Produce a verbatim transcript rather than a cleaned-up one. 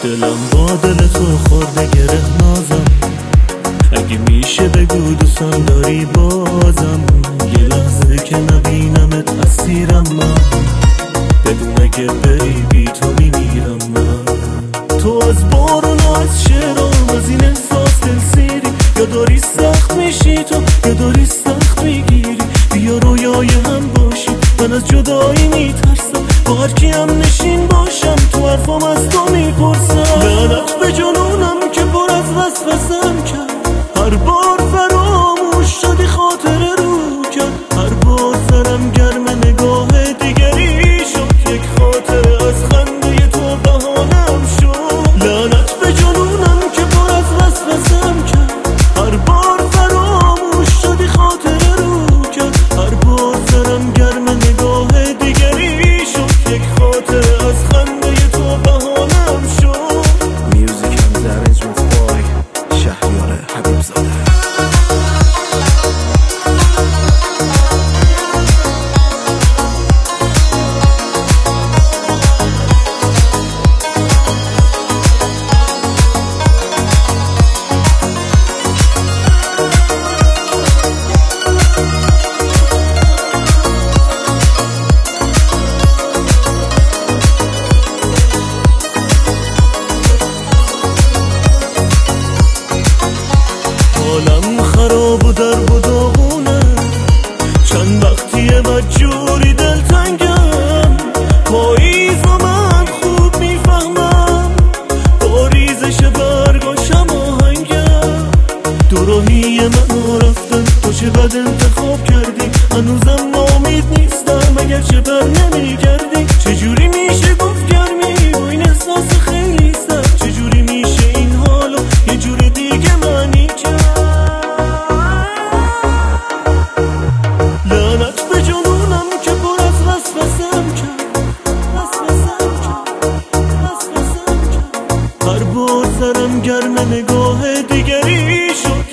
دلم با دل تو خورده گره نازم، اگه میشه بگو دوستم داری بازم. یه لحظه که نبینمت اسیرم من، بدون اگه بری بی تو میمیرم من. تو از بارون و از شعرام، از این احساس دل سیری، یا داری سخت میشی تو یا داری سخت میگیری. بیا رویای هم باشی، من از جدایی میترسم، با هر کی هم نشین باشم تو حرفام از تو میپرسم. لعنت به جنونم که پر از وسوسه‌ام کرد، هر بار فراموش شدی خاطره رو کرد. هر بار سرم گرم نگاه دیگری شد، یک خاطره از خنده تو بهانم شد. لعنت به جنونم که پر از وسوسه‌ام کرد، هر بار فراموش شدی خاطره رو کرد. هر بار سرم گرم نگاه دیگری شد، یک خاطره از خنده تو بهانم شد. Music and the arrangement boy شهریار حبیب زاده. حالم خراب و درب و داغونه، چند وقتیه بدجوری دلتنگم. پاییز و من خوب میفهمم، با ریزش برگاشم آهنگم. دوراهی من رفتن تو چه بد انتخاب کردی، هنوزم نامید نیستم اگر چه بر نمی کردی. چجوری میشه گفت گرمی با این احساس خیلی سخت، چجوری میشه این حالو یه جور دیگه معنی کرد. لعنت به جنونم که پر از وسوسه‌ام کرد، وسوسه‌ام کرد، وسوسه‌ام کرد. هر بار سرم گرم نگاه دیگری شد،